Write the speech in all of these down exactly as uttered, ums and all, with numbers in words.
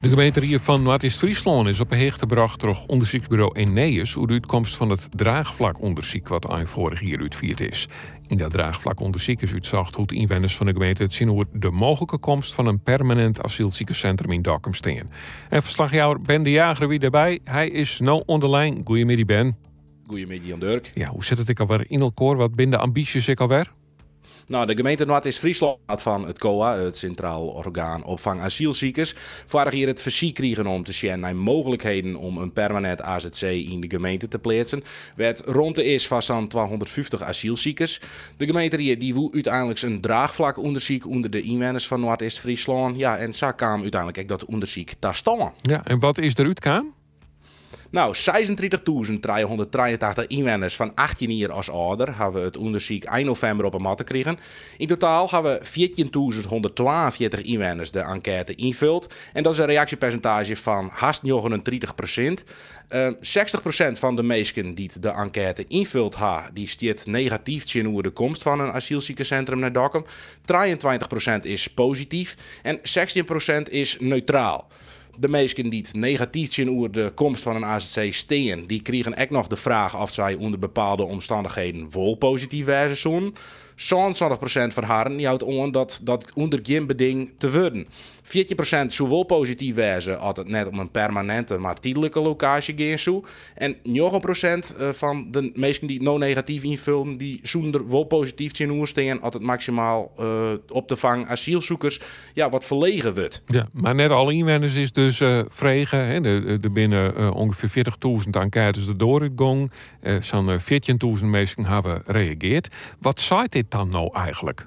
De gemeente van Noord-Oost-Friesland is op een heeg gebracht door onderzoeksbureau Eneas hoe de uitkomst van het draagvlakonderzoek wat eind vorig jaar uitvierd is. In dat draagvlakonderzoek is uitzocht hoe de inwoners van de gemeente het zien hoe de mogelijke komst van een permanent asielziekencentrum in Dokkum staan. En verslagjouwer Ben de Jager wie daarbij. Hij is nou onderlijn. Goedemiddag Ben. Goedemiddag Dirk. Ja, hoe zit het ik alweer in elkaar? Wat binnen de ambities ik alweer? Nou, de gemeente Noord-Oost-Friesland van het C O A, het Centraal Orgaan Opvang Asielziekers, vorig jaar het versie kregen om te zien naar mogelijkheden om een permanent A Z C in de gemeente te plaatsen. Werd rond de is van zo'n tweehonderdvijftig asielziekers. De gemeente die woe uiteindelijk een draagvlakonderzoek onder de inwoners van Noord-Oost-Friesland. Ja, en zo kwam uiteindelijk ook dat onderzoek te staan. Ja, en wat is eruit kwam? Nou, zesentwintigduizend driehonderddrieëntachtig inwoners van achttien jaar als ouder hebben we het onderzoek eind november op een mat gekregen. In totaal hebben we veertienduizend honderdtweeënveertig inwoners de enquête invult. En dat is een reactiepercentage van haast negenendertig procent. Uh, zestig procent van de mensen die de enquête invult hebben, die stiert negatief tegenover de komst van een asielziekencentrum naar Dokkum. drieëntwintig procent is positief en zestien procent is neutraal. De mensen die het negatief zien over de komst van een A Z C steen, die kregen ook nog de vraag of zij onder bepaalde omstandigheden wel positief wijzen zullen. zevenentwintig procent van haar die houdt aan dat dat onder geen beding te worden. veertien procent zou wel positief wijzen als het net om een permanente maar tijdelijke locatie ging zou. En negen procent van de mensen die het nou negatief invullen, die zouden er wel positief zien over staan als het maximaal uh, op te vangen asielzoekers ja, wat verlegen wordt. Ja, maar net alle inwoners is dus uh, vregen. Hè? Er binnen uh, ongeveer veertigduizend enquêtes de dooruitgang. Uh, Zo'n uh, veertienduizend mensen hebben gereageerd. Wat zei dit dan nou eigenlijk?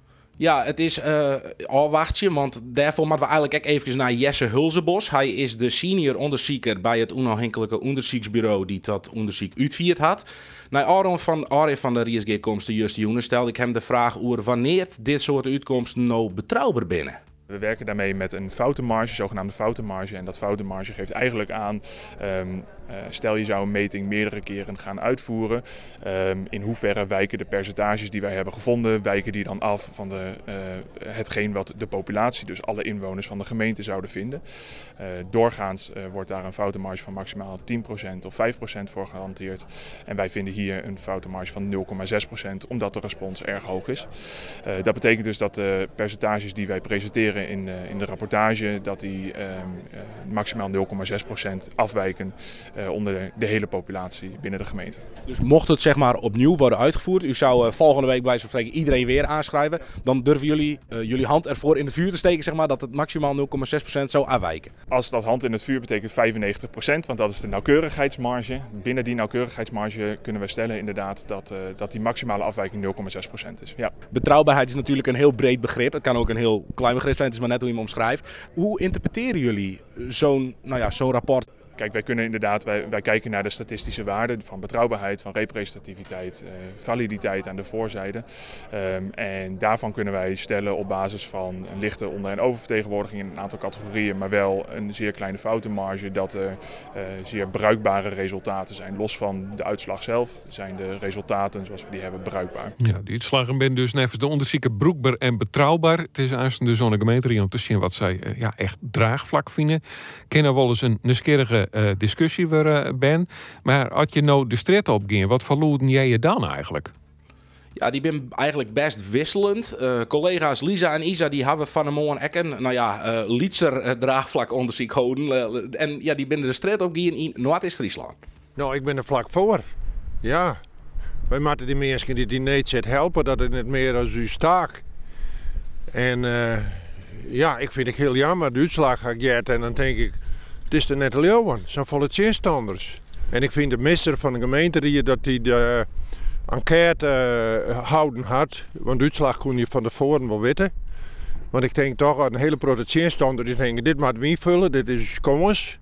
Ja, het is uh, al wachtje, want daarvoor moeten we eigenlijk ook even naar Jesse Hulzebos. Hij is de senior onderzoeker bij het onafhankelijke onderzoeksbureau die dat onderzoek uitvierd had. Naar Aron van, Aron van de R I S G-komsten juist Joenen stelde ik hem de vraag over wanneer dit soort uitkomsten nou betrouwbaar binnen. We werken daarmee met een foutenmarge, zogenaamde foutenmarge. En dat foutenmarge geeft eigenlijk aan, um, uh, stel je zou een meting meerdere keren gaan uitvoeren. Um, in hoeverre wijken de percentages die wij hebben gevonden, wijken die dan af van de, uh, hetgeen wat de populatie, dus alle inwoners van de gemeente zouden vinden. Uh, doorgaans uh, wordt daar een foutenmarge van maximaal tien procent of vijf procent voor gehanteerd. En wij vinden hier een foutenmarge van nul komma zes procent, omdat de respons erg hoog is. Uh, dat betekent dus dat de percentages die wij presenteren In de, in de rapportage dat die uh, uh, maximaal nul komma zes procent afwijken uh, onder de, de hele populatie binnen de gemeente. Dus mocht het zeg maar opnieuw worden uitgevoerd, u zou uh, volgende week bij zo'n spreken iedereen weer aanschrijven, dan durven jullie uh, jullie hand ervoor in de vuur te steken zeg maar, dat het maximaal nul komma zes procent zou afwijken? Als dat hand in het vuur betekent vijfennegentig procent, want dat is de nauwkeurigheidsmarge. Binnen die nauwkeurigheidsmarge kunnen we stellen inderdaad dat, uh, dat die maximale afwijking nul komma zes procent is. Ja. Betrouwbaarheid is natuurlijk een heel breed begrip. Het kan ook een heel klein begrip zijn. Het is maar net hoe je hem omschrijft. Hoe interpreteren jullie zo'n, nou ja, zo'n rapport? Kijk, wij kunnen inderdaad, wij, wij kijken naar de statistische waarden van betrouwbaarheid, van representativiteit, uh, validiteit aan de voorzijde. Um, en daarvan kunnen wij stellen op basis van een lichte onder- en oververtegenwoordiging in een aantal categorieën, maar wel een zeer kleine foutenmarge, dat er uh, zeer bruikbare resultaten zijn. Los van de uitslag zelf zijn de resultaten zoals we die hebben bruikbaar. Ja, die uitslagen zijn dus nevens de onderzoeken broekbaar en betrouwbaar. Het is aanstaan de zo'n gemeente om te zien wat zij uh, ja, echt draagvlak vinden. Kennen wel eens een nieuwsgierige Uh, discussie weer uh, ben. Maar als je nou de straat opging, wat verloren jij je dan eigenlijk? Ja, die ben eigenlijk best wisselend. Uh, collega's Lisa en Isa die hebben van een morgen ook een, nou ja, uh, lietser uh, draagvlak onderzoek houden. Uh, en ja, die binnen de straat opgingen in Noord-Oost-Friesland. Nou, ik ben er vlak voor. Ja. Wij moeten die mensen die die niet zit helpen, dat het niet meer als u staak. En uh, ja, ik vind het heel jammer. De uitslag ga ik jet en dan denk ik, het is er net leeuwen, zo'n volle tegenstanders. En ik vind de minister van de gemeente die dat hij de enquête uh, houden had, want de uitslag kon je van tevoren wel weten. Want ik denk toch aan een hele grote tegenstander die denken, dit moet we invullen, dit is komens.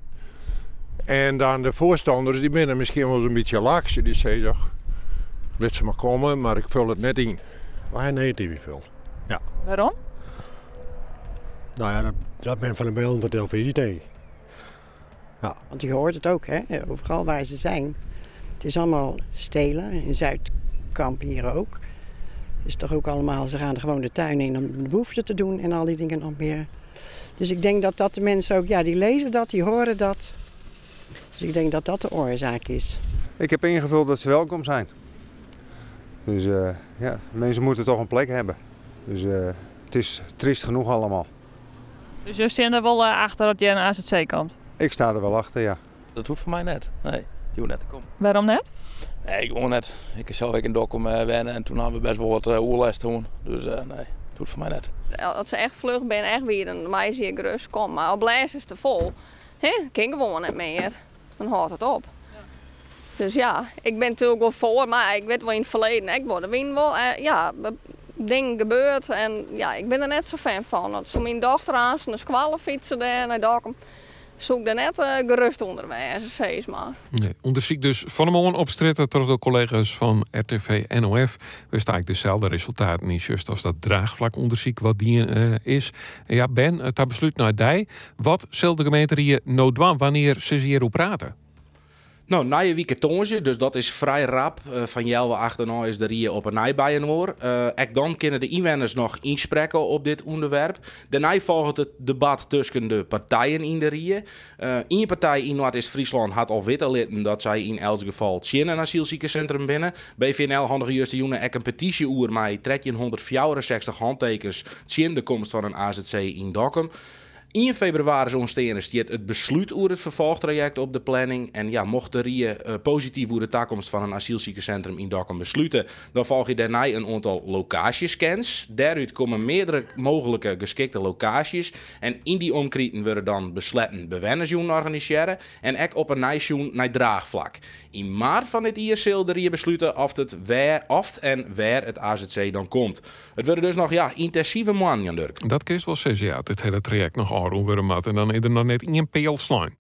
En dan de voorstanders die binnen misschien wel eens een beetje lax, die zeggen toch, laat ze maar komen, maar ik vul het net in. Waar negatief invult. Ja. Waarom? Nou ja, dat, dat ben van de beelden van televisie tegen. Ja. Want je hoort het ook, hè? Overal waar ze zijn. Het is allemaal stelen, in Zuidkamp hier ook. Het is toch ook allemaal, ze gaan er gewoon de tuin in om de behoeften te doen en al die dingen nog meer. Dus ik denk dat dat de mensen ook, ja, die lezen dat, die horen dat. Dus ik denk dat dat de oorzaak is. Ik heb ingevuld dat ze welkom zijn. Dus uh, ja, mensen moeten toch een plek hebben. Dus uh, het is triest genoeg allemaal. Dus je staat er wel uh, achter dat je naar A Z C komt? Ik sta er wel achter, ja. Dat hoeft voor mij net. Nee, je hoeft net te komen. Waarom net? Nee, ik woon net. Ik zou ik in Dokkum uh, wennen en toen hadden we best wel wat uh, oerles toen. Dus uh, nee, dat hoeft voor mij net. Als ze echt vlug ben, echt weer, dan mij zie ik gerust kom. Maar al blazen is te vol, hè, kan ik gewoon niet meer. Dan houdt het op. Ja. Dus ja, ik ben natuurlijk wel voor, maar ik weet wel in het verleden, ik word er wien wel, uh, ja, dingen gebeurd en ja, ik ben er net zo fan van. Zo mijn dochter aan zijn squallen fietsen daar naar Dokkum. Zoek er net uh, gerust onderwijs, zeg maar. Nee, onderzoek dus van de morgen opstritten door de collega's van R T V N O F. We staan eigenlijk dezelfde resultaten niet juist als dat draagvlakonderzoek wat die uh, is. En ja, Ben, het besluit naar die. Wat zal de gemeente hier nou doen wanneer ze hierop praten? Nou, na je weekend, dus dat is vrij rap. Uh, van Jelwe achterna is er hier op een nijbijen hoor. Uh, ook dan kunnen de inwoners nog inspreken op dit onderwerp. Daarna volgt het debat tussen de partijen in de Rie. Uh, Eén partij in Noord-Est-Friesland had al weten litten dat zij in elk geval tien een asielziekencentrum binnen. B V N L handige juist de jongen ook een petitie oer met driehonderdvierenzestig handtekens tien de komst van een A Z C in Dokkum. In februari zo'n stenen stiert het besluit over het vervolgtraject op de planning. En ja, mocht de Rie uh, positief over de toekomst van een asielziekencentrum in Dokkum besluiten, dan volg je daarna een aantal locatiescans. Daaruit komen meerdere mogelijke geschikte locaties. En in die omkrieten worden dan besletten bewennersjoen organiseren. En ook op een nijsjoen naar draagvlak. In maart van dit jaar zal de Rie besluiten of het waar, of en waar het A Z C dan komt. Het worden dus nog ja, intensieve maanden, Jan Dirk. Dat kun je wel zeggen, ja, het hele traject nog aanroeren, en dan is er nog net in een peel slaan.